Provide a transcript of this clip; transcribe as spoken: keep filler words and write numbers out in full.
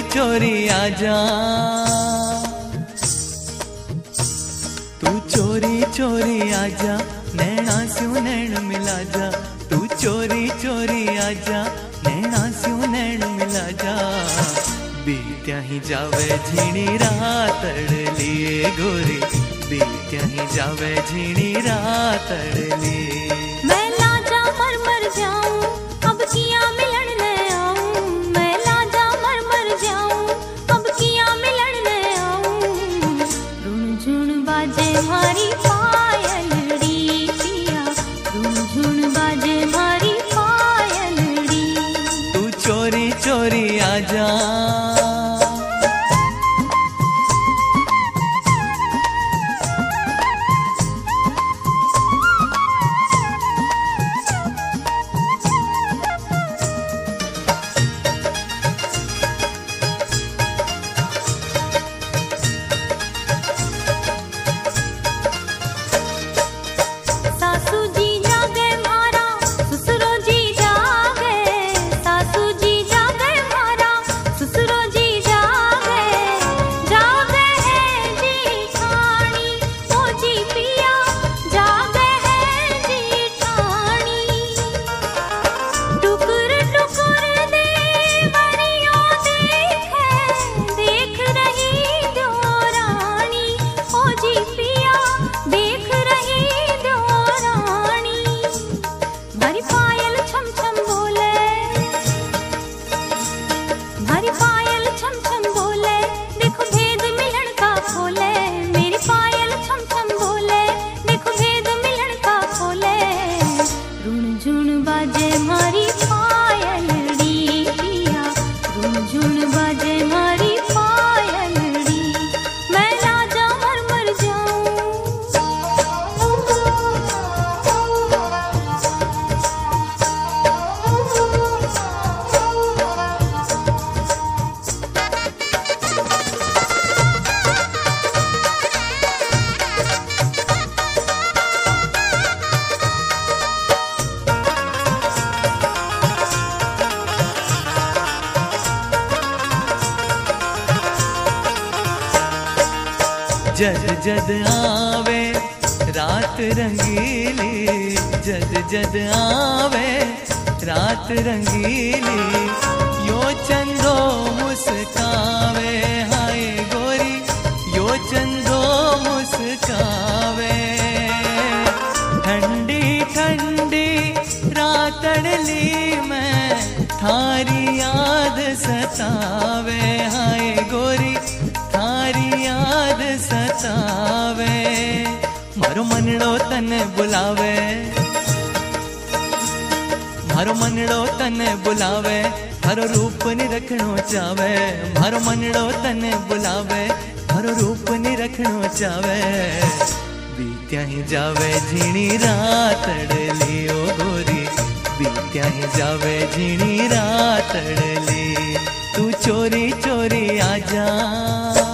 चोरी आजा, तू चोरी चोरी आजा, नैना स्यों नैन मिला जा। तू चोरी चोरी आजा, नैना स्यों नैन मिला जा। बीत्या ही जावे झीणी रातड़ली गोरी, बीत्या ही जावे झीणी रातड़ली। मैं लाजा मर मर जाऊं, अब किया मिलन न आऊं। मैं लाजा मर मर जाऊं, अब किया मिलन न आऊं। रुण झुण बाजे मारी पायलड़ी पिया, रुण झुण बाजे मारी पायलड़ी। तू चोरी चोरी आजा, जद जद आवे रात रंगीली, जद जद आवे रात रंगीली। यो चंदो मुस्कावे हाय गोरी, यो चंदो मुस्कावे। ठंडी ठंडी रातड़ली में थारी याद सतावे हाय गोरी, थारी याद सतावे। मारो मनड़ो तने बुलावे, मारो मनड़ो तने बुलावे। थारो रूप नी रखणो चावे, मारो मनड़ो तने बुलावे। थारो रूप नी रखणो चावे। बीत्या ही जावे झीणी रातड़ली ओ गोरी, बीत्या ही जावे झीणी रातड़ली। तू चोरी चोरी आजा।